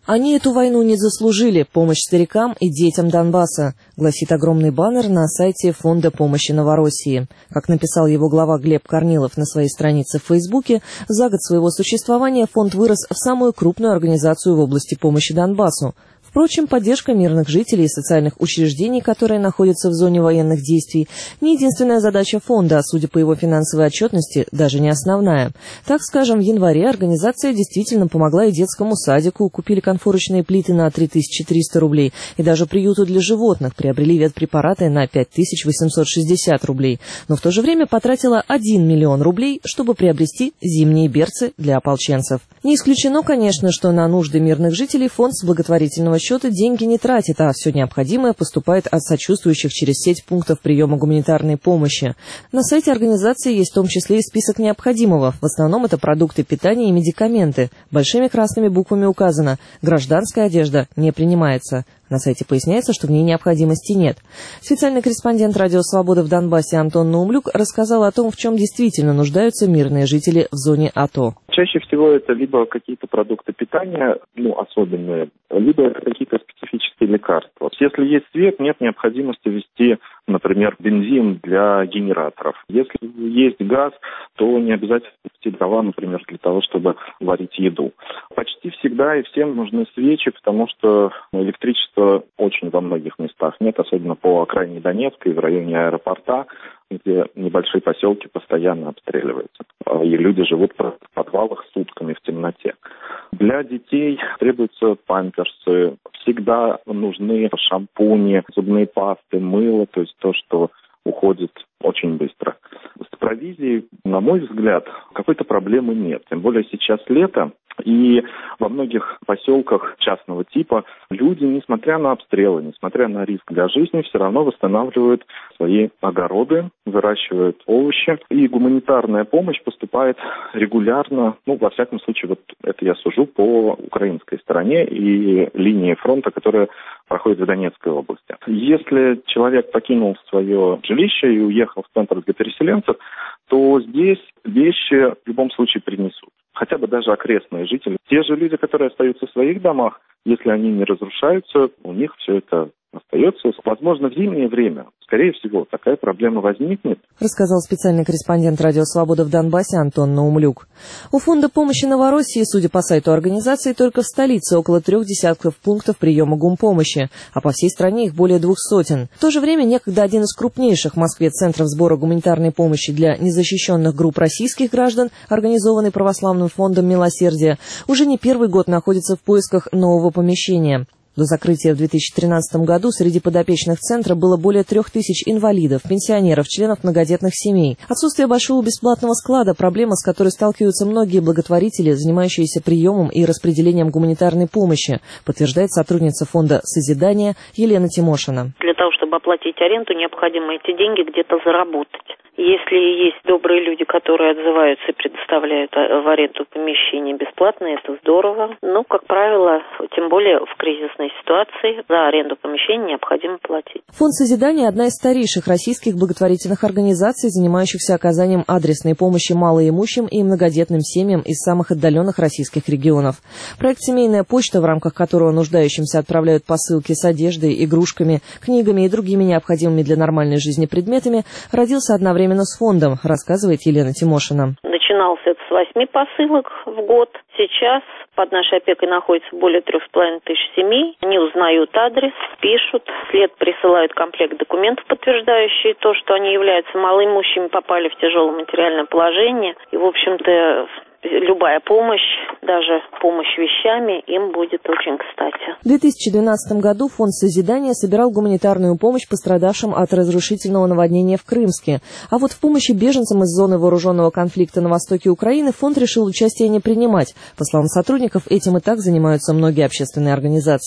«Они эту войну не заслужили. Помощь старикам и детям Донбасса», гласит огромный баннер на сайте Фонда помощи Новороссии. Как написал его глава Глеб Корнилов на своей странице в Фейсбуке, за год своего существования фонд вырос в самую крупную организацию в области помощи Донбассу. Впрочем, поддержка мирных жителей и социальных учреждений, которые находятся в зоне военных действий, не единственная задача фонда, а судя по его финансовой отчетности, даже не основная. Так, скажем, в январе организация действительно помогла и детскому садику, купили конфорочные плиты на три тысячи триста рублей, и даже приюту для животных приобрели ветпрепараты на пять тысяч восемьсот шестьдесят рублей, но в то же время потратила один миллион рублей, чтобы приобрести зимние берцы для ополченцев. Не исключено, конечно, что на нужды мирных жителей фонд с благотворительного счета деньги не тратит, а все необходимое поступает от сочувствующих через сеть пунктов приема гуманитарной помощи. На сайте организации есть в том числе и список необходимого. В основном это продукты питания и медикаменты. Большими красными буквами указано: гражданская одежда не принимается. На сайте поясняется, что в ней необходимости нет. Специальный корреспондент «Радио Свобода» в Донбассе Антон Наумлюк рассказал о том, в чем действительно нуждаются мирные жители в зоне АТО. Чаще всего это либо какие-то продукты питания, ну, особенные, либо это какие-то специфические лекарства. Если есть свет, нет необходимости вести, например, бензин для генераторов. Если есть газ, то не обязательно вести дрова, например, для того, чтобы варить еду. Почти всегда и всем нужны свечи, потому что электричества очень во многих местах нет, особенно по окраине Донецка и в районе аэропорта, где небольшие поселки постоянно обстреливаются. И люди живут в подвалах сутками в темноте. Для детей требуются памперсы. Всегда нужны шампуни, зубные пасты, мыло, то есть то, что уходит очень быстро. С провизией, на мой взгляд, какой-то проблемы нет. Тем более сейчас лето, и во многих поселках частного типа люди, несмотря на обстрелы, несмотря на риск для жизни, все равно восстанавливают свои огороды, выращивают овощи. И гуманитарная помощь поступает регулярно, ну, во всяком случае, вот это я сужу по украинской стороне и линии фронта, которая проходит в Донецкой области. Если человек покинул свое жилище и уехал в центр для переселенцев, то здесь вещи в любом случае принесут. Хотя бы даже окрестные жители. Те же люди, которые остаются в своих домах, если они не разрушаются, у них все это остается. Возможно, в зимнее время, скорее всего, такая проблема возникнет. Рассказал специальный корреспондент «Радио Свобода» в Донбассе Антон Наумлюк. У Фонда помощи Новороссии, судя по сайту организации, только в столице около трех десятков пунктов приема гумпомощи, а по всей стране их более двух сотен. В то же время некогда один из крупнейших в Москве центров сбора гуманитарной помощи для незащищенных групп российских граждан, организованный Православным фондом «Милосердие», уже не первый год находится в поисках нового помещения. До закрытия в две тысячи тринадцатом году среди подопечных центра было более трех тысяч инвалидов, пенсионеров, членов многодетных семей. Отсутствие большого бесплатного склада – проблема, с которой сталкиваются многие благотворители, занимающиеся приемом и распределением гуманитарной помощи, подтверждает сотрудница фонда «Созидание» Елена Тимошина. Для того, чтобы оплатить аренду, необходимо эти деньги где-то заработать. Если есть добрые люди, которые отзываются и предоставляют в аренду помещение бесплатно, это здорово. Но, как правило, тем более в кризисной ситуации, за аренду помещения необходимо платить. Фонд «Созидание» – одна из старейших российских благотворительных организаций, занимающихся оказанием адресной помощи малоимущим и многодетным семьям из самых отдаленных российских регионов. Проект «Семейная почта», в рамках которого нуждающимся отправляют посылки с одеждой, игрушками, книгами и другими необходимыми для нормальной жизни предметами, родился одновременно Именно с фондом, рассказывает Елена Тимошина. Начинался это с восьми посылок в год. Сейчас под нашей опекой находится более трех с половиной тысяч семей. Они узнают адрес, пишут, вслед присылают комплект документов, подтверждающие то, что они являются малоимущими, попали в тяжелое материальное положение. И, в общем-то, любая помощь, даже помощь вещами, им будет очень кстати. В две тысячи двенадцатом году фонд «Созидание» собирал гуманитарную помощь пострадавшим от разрушительного наводнения в Крымске. А вот в помощи беженцам из зоны вооруженного конфликта на востоке Украины фонд решил участие не принимать. По словам сотрудников, этим и так занимаются многие общественные организации.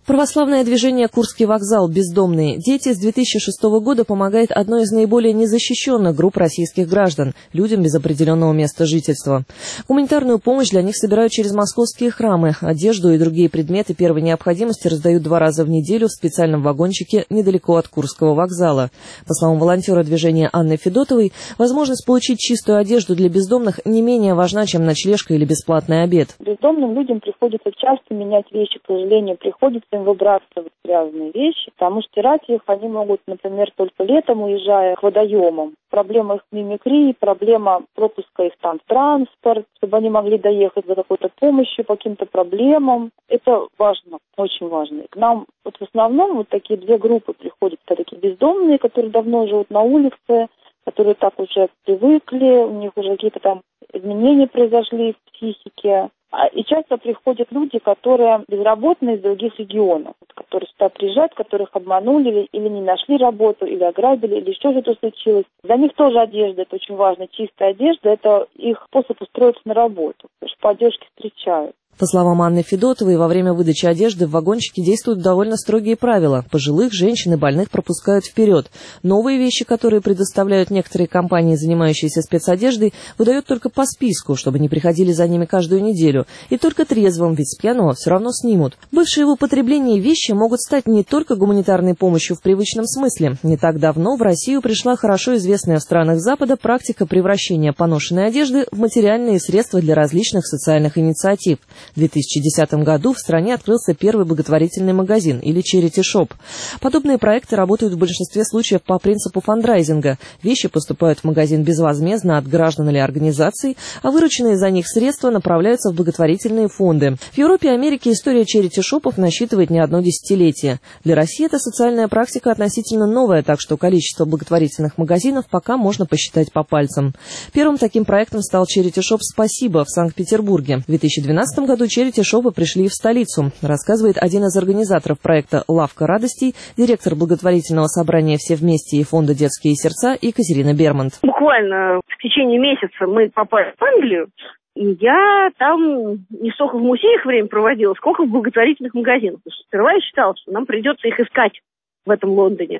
Православное движение «Курский вокзал. Бездомные дети» с две тысячи шестого года помогает одной из наиболее незащищенных групп российских граждан – людям без определенного места жительства. Гуманитарную помощь для них собирают через московские храмы. Одежду и другие предметы первой необходимости раздают два раза в неделю в специальном вагончике недалеко от Курского вокзала. По словам волонтера движения Анны Федотовой, возможность получить чистую одежду для бездомных не менее важна, чем ночлежка или бесплатный обед. Бездомным людям приходится часто менять вещи, к сожалению, приходится выбрасывать грязные вещи, потому что стирать их они могут, например, только летом, уезжая к водоемам. Проблема их мимикрии, проблема пропуска их там в транспорт, чтобы они могли доехать за какой-то помощью по каким-то проблемам. Это важно, очень важно. И к нам вот в основном вот такие две группы приходят, это такие бездомные, которые давно живут на улице, которые так уже привыкли, у них уже какие-то там изменения произошли в психике. И часто приходят люди, которые безработные из других регионов, которые сюда приезжают, которых обманули или не нашли работу, или ограбили, или еще что-то случилось. Для них тоже одежда, это очень важно. Чистая одежда – это их способ устроиться на работу, потому что по одежке встречают. По словам Анны Федотовой, во время выдачи одежды в вагончике действуют довольно строгие правила. Пожилых, женщин и больных пропускают вперед. Новые вещи, которые предоставляют некоторые компании, занимающиеся спецодеждой, выдают только по списку, чтобы не приходили за ними каждую неделю. И только трезвым, ведь с пьяного все равно снимут. Бывшие в употреблении вещи могут стать не только гуманитарной помощью в привычном смысле. Не так давно в Россию пришла хорошо известная в странах Запада практика превращения поношенной одежды в материальные средства для различных социальных инициатив. В две тысячи десятом году в стране открылся первый благотворительный магазин, или charity shop. Подобные проекты работают в большинстве случаев по принципу фандрайзинга. Вещи поступают в магазин безвозмездно от граждан или организаций, а вырученные за них средства направляются в благотворительные фонды. В Европе и Америке история charity-шопов насчитывает не одно десятилетие. Для России эта социальная практика относительно новая, так что количество благотворительных магазинов пока можно посчитать по пальцам. Первым таким проектом стал charity shop «Спасибо» в Санкт-Петербурге. В две тысячи двенадцатом году charity-шопы пришли в столицу, рассказывает один из организаторов проекта «Лавка радостей», директор благотворительного собрания «Все вместе» и фонда «Детские сердца» Екатерина Бермонт. Буквально в течение месяца мы попали в Англию, и я там не столько в музеях время проводила, сколько в благотворительных магазинах. Потому что сперва я считала, что нам придется их искать в этом Лондоне.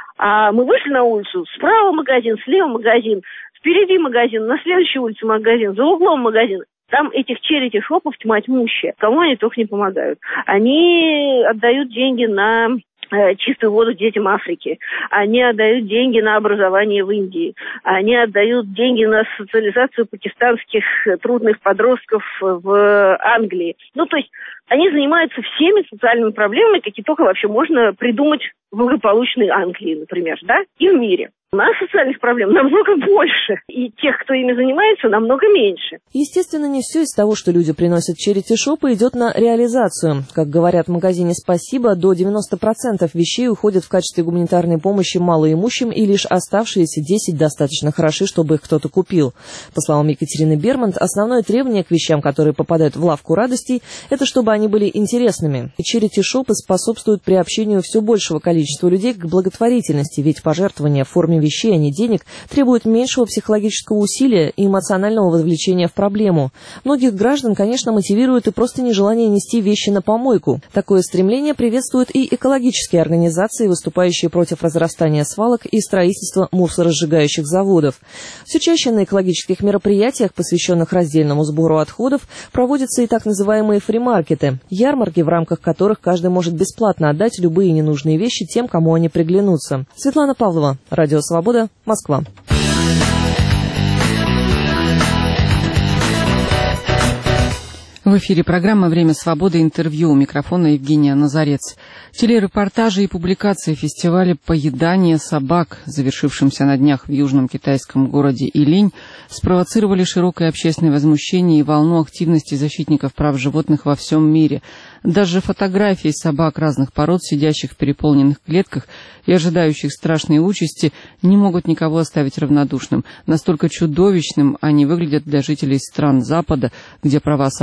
А мы вышли на улицу, справа магазин, слева магазин, впереди магазин, на следующей улице магазин, за углом магазин. Там этих charity-шопов тьма тьмущая. Кому они только не помогают. Они отдают деньги на э, чистую воду детям Африки. Они отдают деньги на образование в Индии. Они отдают деньги на социализацию пакистанских трудных подростков в Англии. Ну, то есть они занимаются всеми социальными проблемами, какие только вообще можно придумать в благополучной Англии, например, да, и в мире. У нас социальных проблем намного больше, и тех, кто ими занимается, намного меньше. Естественно, не все из того, что люди приносят в charity-шопы, идет на реализацию. Как говорят в магазине «Спасибо», до девяноста процентов вещей уходят в качестве гуманитарной помощи малоимущим, и лишь оставшиеся десять достаточно хороши, чтобы их кто-то купил. По словам Екатерины Бермонт, основное требование к вещам, которые попадают в лавку радостей, это чтобы они были интересными. И charity-шопы способствуют приобщению все большего количества людей к благотворительности, ведь пожертвования в форме вещей, а не денег, требуют меньшего психологического усилия и эмоционального вовлечения в проблему. Многих граждан, конечно, мотивирует и просто нежелание нести вещи на помойку. Такое стремление приветствуют и экологические организации, выступающие против разрастания свалок и строительства мусоросжигающих заводов. Все чаще на экологических мероприятиях, посвященных раздельному сбору отходов, проводятся и так называемые фримаркеты, ярмарки, в рамках которых каждый может бесплатно отдать любые ненужные вещи тем, кому они приглянутся. Светлана Павлова, Радио Свобода, Москва. В эфире программа «Время свободы», интервью, у микрофона Евгения Назарец. Телерепортажи и публикации фестиваля поедания собак, завершившимся на днях в южном китайском городе Илинь, спровоцировали широкое общественное возмущение и волну активности защитников прав животных во всем мире. Даже фотографии собак разных пород, сидящих в переполненных клетках и ожидающих страшной участи, не могут никого оставить равнодушным. Настолько чудовищным они выглядят для жителей стран Запада, где права собак и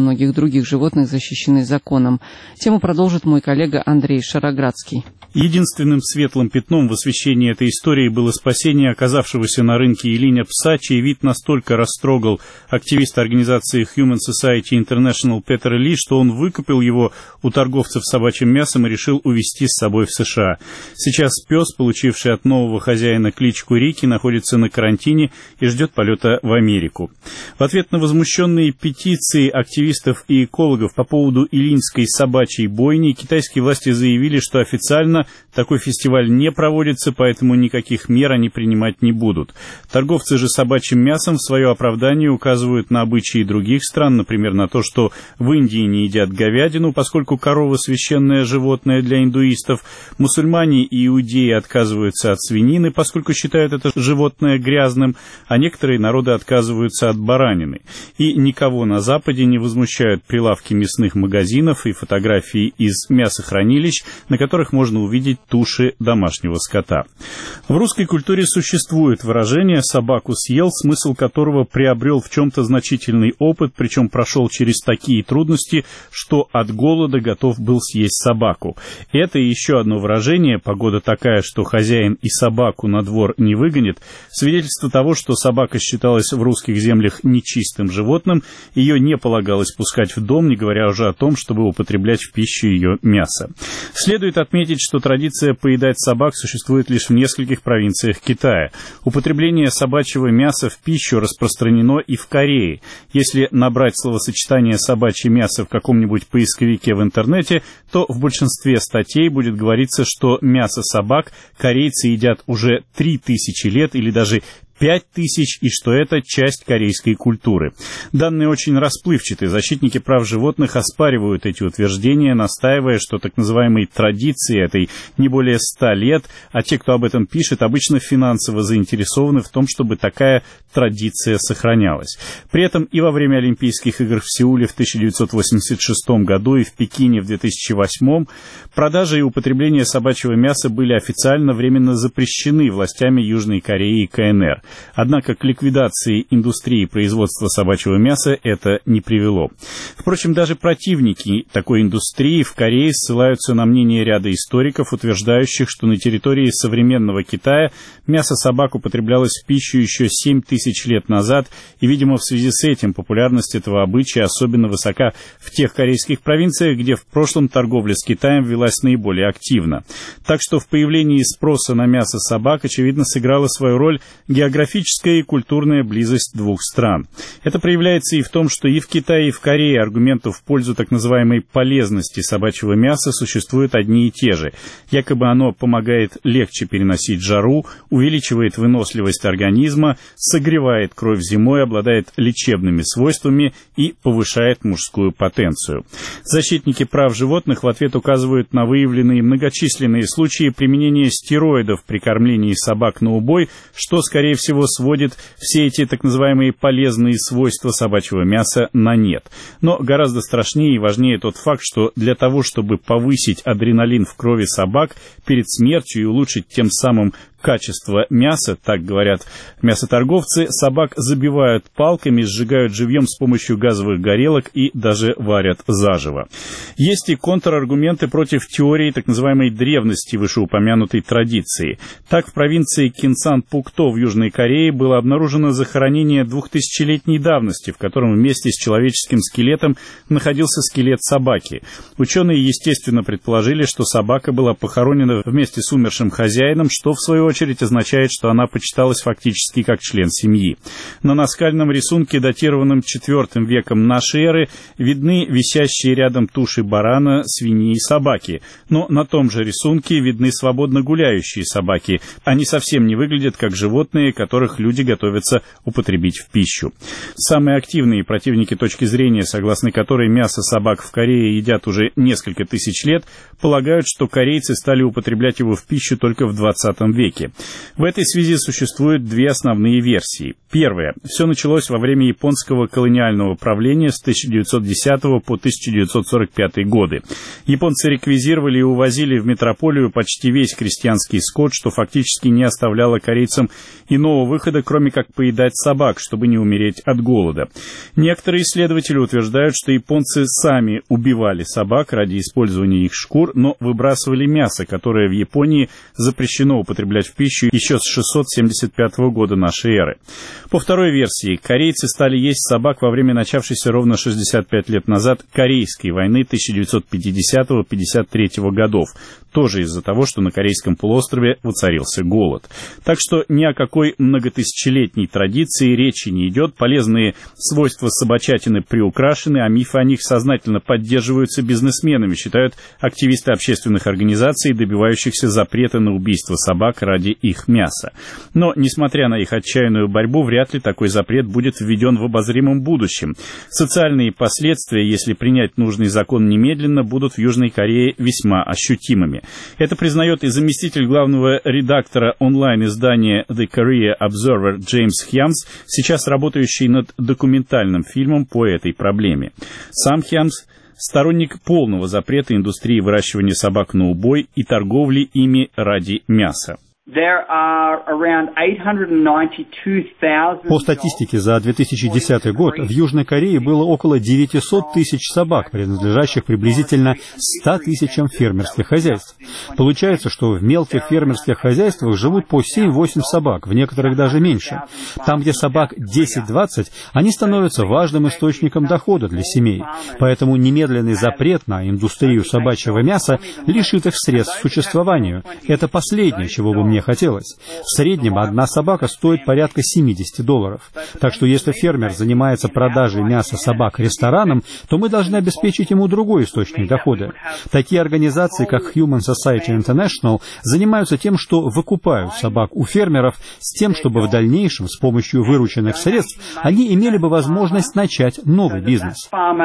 многих других животных защищены законом. Тему продолжит мой коллега Андрей Шароградский. Единственным светлым пятном в освещении этой истории было спасение оказавшегося на рынке Илиня пса, чей вид настолько растрогал активиста организации Human Society International Петера Ли, что он выкупил его у торговцев собачьим мясом и решил увезти с собой в США. Сейчас пес, получивший от нового хозяина кличку Рики, находится на карантине и ждет полета в Америку. В ответ на возмущенные петиции активистов и экологов по поводу илиньской собачьей бойни, китайские власти заявили, что официально такой фестиваль не проводится, поэтому никаких мер они принимать не будут. Торговцы же собачьим мясом в свое оправдание указывают на обычаи других стран, например, на то, что в Индии не едят говядину, поскольку корова священное животное для индуистов, мусульмане и иудеи отказываются от свинины, поскольку считают это животное грязным, а некоторые народы отказываются от баранины. И никого на Западе не возмущают прилавки мясных магазинов и фотографии из мясохранилищ, на которых можно увидеть увидеть туши домашнего скота. В русской культуре существует выражение «собаку съел», смысл которого приобрел в чем-то значительный опыт, причем прошел через такие трудности, что от голода готов был съесть собаку. Это и еще одно выражение «погода такая, что хозяин и собаку на двор не выгонит», свидетельство того, что собака считалась в русских землях нечистым животным, ее не полагалось пускать в дом, не говоря уже о том, чтобы употреблять в пищу ее мясо. Следует отметить, что традиция поедать собак существует лишь в нескольких провинциях Китая. Употребление собачьего мяса в пищу распространено и в Корее. Если набрать словосочетание «собачье мясо» в каком-нибудь поисковике в интернете, то в большинстве статей будет говориться, что мясо собак корейцы едят уже три тысячи лет или даже пять тысяч, и что это часть корейской культуры. Данные очень расплывчаты. Защитники прав животных оспаривают эти утверждения, настаивая, что так называемой традиции этой не более ста лет, а те, кто об этом пишет, обычно финансово заинтересованы в том, чтобы такая традиция сохранялась. При этом и во время Олимпийских игр в Сеуле в тысяча девятьсот восемьдесят шестом году и в Пекине в две тысячи восьмом продажа и употребление собачьего мяса были официально временно запрещены властями Южной Кореи и КНР. Однако к ликвидации индустрии производства собачьего мяса это не привело. Впрочем, даже противники такой индустрии в Корее ссылаются на мнение ряда историков, утверждающих, что на территории современного Китая мясо собак употреблялось в пищу еще семь тысяч лет назад, и, видимо, в связи с этим популярность этого обычая особенно высока в тех корейских провинциях, где в прошлом торговля с Китаем велась наиболее активно. Так что в появлении спроса на мясо собак, очевидно, сыграла свою роль географическая Географическая и культурная близость двух стран. Это проявляется и в том, что и в Китае, и в Корее аргументов в пользу так называемой полезности собачьего мяса существуют одни и те же. Якобы оно помогает легче переносить жару, увеличивает выносливость организма, согревает кровь зимой, обладает лечебными свойствами и повышает мужскую потенцию. Защитники прав животных в ответ указывают на выявленные многочисленные случаи применения стероидов при кормлении собак на убой, что, скорее всего, сводит все эти так называемые полезные свойства собачьего мяса на нет. Но гораздо страшнее и важнее тот факт, что для того, чтобы повысить адреналин в крови собак перед смертью и улучшить тем самым качество мяса, так говорят мясоторговцы, собак забивают палками, сжигают живьем с помощью газовых горелок и даже варят заживо. Есть и контраргументы против теории так называемой древности вышеупомянутой традиции. Так, в провинции Кинсан-Пукто в Южной Корее было обнаружено захоронение двухтысячелетней давности, в котором вместе с человеческим скелетом находился скелет собаки. Ученые, естественно, предположили, что собака была похоронена вместе с умершим хозяином, что, в свою очередь, означает, что она почиталась фактически как член семьи. На наскальном рисунке, датированном четвёртым веком нашей эры, видны висящие рядом туши барана, свиньи и собаки. Но на том же рисунке видны свободно гуляющие собаки. Они совсем не выглядят как животные, которых люди готовятся употребить в пищу. Самые активные противники точки зрения, согласно которой мясо собак в Корее едят уже несколько тысяч лет, полагают, что корейцы стали употреблять его в пищу только в двадцатом веке. Фейсбуке. В этой связи существуют две основные версии. Первая. Все началось во время японского колониального правления с тысяча девятьсот десятого по тысяча девятьсот сорок пятый годы. Японцы реквизировали и увозили в метрополию почти весь крестьянский скот, что фактически не оставляло корейцам иного выхода, кроме как поедать собак, чтобы не умереть от голода. Некоторые исследователи утверждают, что японцы сами убивали собак ради использования их шкур, но выбрасывали мясо, которое в Японии запрещено употреблять в пищу еще с шестьсот семьдесят пятого года нашей эры. По второй версии, корейцы стали есть собак во время начавшейся ровно шестьдесят пять лет назад Корейской войны тысяча девятьсот пятидесятого — пятьдесят третьего годов, тоже из-за того, что на Корейском полуострове воцарился голод. Так что ни о какой многотысячелетней традиции речи не идет, полезные свойства собачатины приукрашены, а мифы о них сознательно поддерживаются бизнесменами, считают активисты общественных организаций, добивающихся запрета на убийство собак ради их мяса. Но, несмотря на их отчаянную борьбу, вряд ли такой запрет будет введен в обозримом будущем. Социальные последствия, если принять нужный закон немедленно, будут в Южной Корее весьма ощутимыми. Это признает и заместитель главного редактора онлайн-издания The Korea Observer Джеймс Хьямс, сейчас работающий над документальным фильмом по этой проблеме. Сам Хьямс – сторонник полного запрета индустрии выращивания собак на убой и торговли ими ради мяса. По статистике за две тысячи десятый год в Южной Корее было около девятьсот тысяч собак, принадлежащих приблизительно ста тысячам фермерских хозяйств. Получается, что в мелких фермерских хозяйствах живут по семь-восемь собак, в некоторых даже меньше. Там, где собак десять-двадцать, они становятся важным источником дохода для семей. Поэтому немедленный запрет на индустрию собачьего мяса лишит их средств к существованию. Это последнее, чего бы мне хотелось. В среднем одна собака стоит порядка семьдесят долларов. Так что если фермер занимается продажей мяса собак ресторанам, то мы должны обеспечить ему другой источник дохода. Такие организации, как Human Society International, занимаются тем, что выкупают собак у фермеров с тем, чтобы в дальнейшем с помощью вырученных средств они имели бы возможность начать новый бизнес.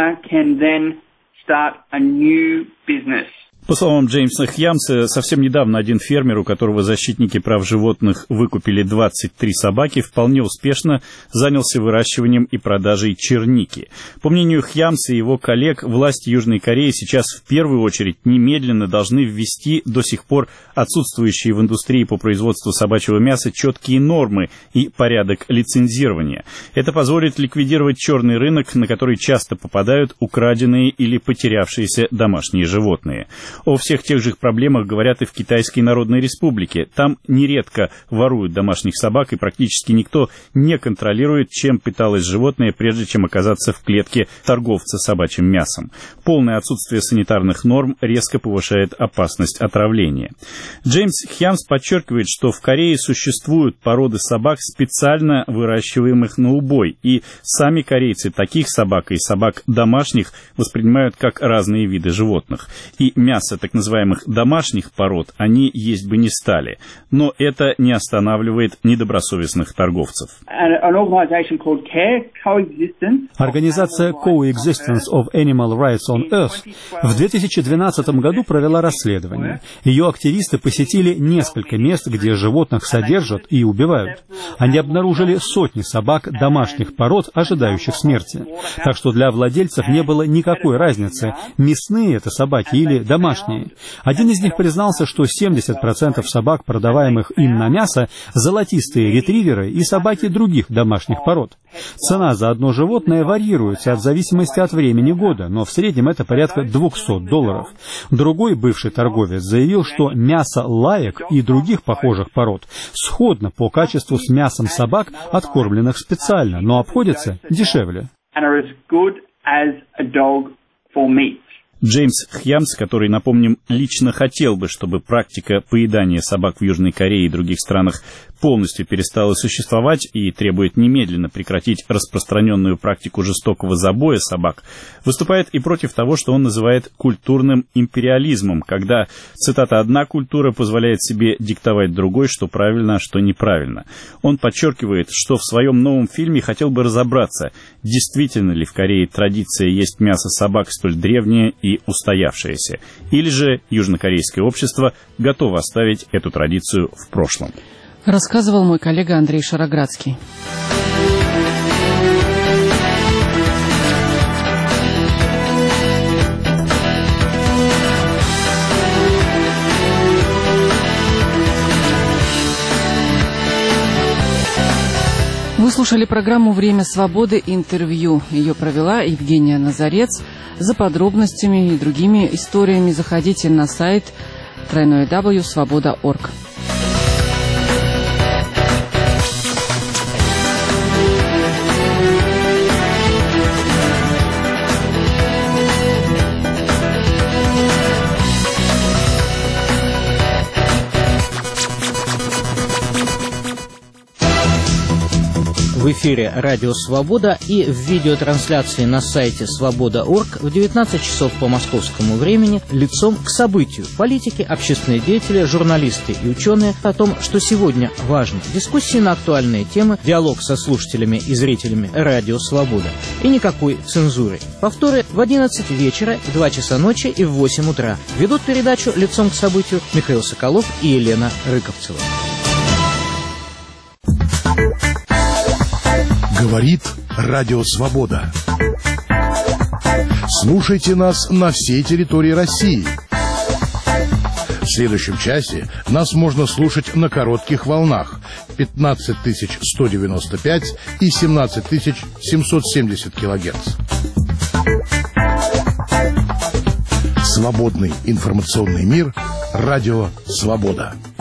По словам Джеймса Хьямса, совсем недавно один фермер, у которого защитники прав животных выкупили двадцать три собаки, вполне успешно занялся выращиванием и продажей черники. По мнению Хьямса и его коллег, власти Южной Кореи сейчас в первую очередь немедленно должны ввести до сих пор отсутствующие в индустрии по производству собачьего мяса четкие нормы и порядок лицензирования. Это позволит ликвидировать черный рынок, на который часто попадают украденные или потерявшиеся домашние животные. О всех тех же проблемах говорят и в Китайской Народной Республике. Там нередко воруют домашних собак, и практически никто не контролирует, чем питалось животное, прежде чем оказаться в клетке торговца собачьим мясом. Полное отсутствие санитарных норм резко повышает опасность отравления. Джеймс Хьямс подчеркивает, что в Корее существуют породы собак, специально выращиваемых на убой, и сами корейцы таких собак и собак домашних воспринимают как разные виды животных. И мясо так называемых домашних пород они есть бы не стали. Но это не останавливает недобросовестных торговцев. Организация Coexistence of Animal Rights on Earth в две тысячи двенадцатом году провела расследование. Ее активисты посетили несколько мест, где животных содержат и убивают. Они обнаружили сотни собак домашних пород, ожидающих смерти. Так что для владельцев не было никакой разницы, мясные это собаки или домашние. Один из них признался, что семьдесят процентов собак, продаваемых им на мясо, золотистые ретриверы и собаки других домашних пород. Цена за одно животное варьируется от зависимости от времени года, но в среднем это порядка двести долларов. Другой бывший торговец заявил, что мясо лаек и других похожих пород сходно по качеству с мясом собак, откормленных специально, но обходится дешевле. Джеймс Хьямс, который, напомним, лично хотел бы, чтобы практика поедания собак в Южной Корее и других странах полностью перестала существовать и требует немедленно прекратить распространенную практику жестокого забоя собак, выступает и против того, что он называет культурным империализмом, когда, цитата, «одна культура позволяет себе диктовать другой, что правильно, а что неправильно». Он подчеркивает, что в своем новом фильме хотел бы разобраться, действительно ли в Корее традиция есть мясо собак столь древняя и устоявшаяся, или же южнокорейское общество готово оставить эту традицию в прошлом. Рассказывал мой коллега Андрей Шароградский. Вы слушали программу «Время свободы. Интервью». Ее провела Евгения Назарец. За подробностями и другими историями заходите на сайт дабл ю дабл ю дабл ю точка свобода точка орг. В эфире «Радио Свобода» и в видеотрансляции на сайте свобода точка орг в девятнадцать часов по московскому времени «Лицом к событию». Политики, общественные деятели, журналисты и ученые о том, что сегодня важно. Дискуссии на актуальные темы, диалог со слушателями и зрителями «Радио Свобода». И никакой цензуры. Повторы в одиннадцать вечера, в два часа ночи и в восемь утра. Ведут передачу «Лицом к событию» Михаил Соколов и Елена Рыковцева. Говорит Радио Свобода. Слушайте нас на всей территории России. В следующем часе нас можно слушать на коротких волнах пятнадцать тысяч сто девяносто пять и семнадцать тысяч семьсот семьдесят килогерц. Свободный информационный мир. Радио Свобода.